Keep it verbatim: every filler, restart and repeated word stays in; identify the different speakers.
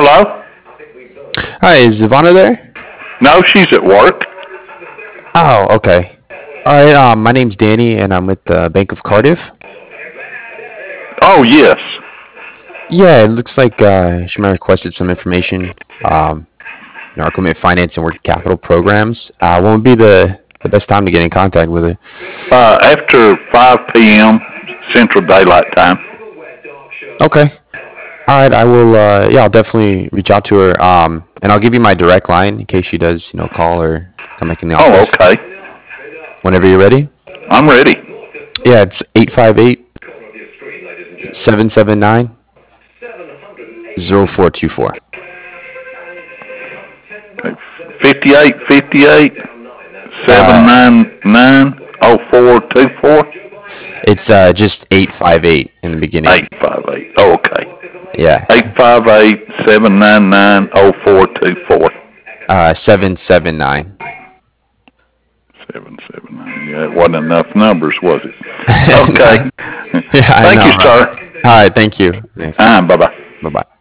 Speaker 1: Hello?
Speaker 2: Hi, is Ivana there?
Speaker 1: No, she's at work.
Speaker 2: Oh, okay. All right, um, my name's Danny, and I'm with the Bank of Cardiff.
Speaker 1: Oh, yes.
Speaker 2: Yeah, it looks like uh, she might have requested some information. Um, in our equipment finance and working capital programs. Uh, when would be the the best time to get in contact with her?
Speaker 1: Uh, after five p m. Central Daylight Time.
Speaker 2: Okay. All right, I will. Uh, yeah, I'll definitely reach out to her. Um, and I'll give you my direct line in case she does, you know, call or come back in the
Speaker 1: Oh,
Speaker 2: office
Speaker 1: okay.
Speaker 2: whenever you're ready.
Speaker 1: I'm ready.
Speaker 2: Yeah, it's eight five eight seven seven nine zero four two four.
Speaker 1: fifty-eight fifty-eight
Speaker 2: Uh,
Speaker 1: seven nine nine oh four two four
Speaker 2: it's uh just eight five eight in the beginning.
Speaker 1: eight five eight. Oh, okay.
Speaker 2: Yeah.
Speaker 1: eight five eight seven nine nine oh four two four.
Speaker 2: Uh, seven seven nine.
Speaker 1: seven seven nine. Yeah, it wasn't enough numbers, was it?
Speaker 2: No.
Speaker 1: Okay.
Speaker 2: Yeah, I
Speaker 1: Thank
Speaker 2: know,
Speaker 1: you,
Speaker 2: right?
Speaker 1: sir.
Speaker 2: All right, thank you. Thanks.
Speaker 1: Uh, bye bye.
Speaker 2: Bye bye.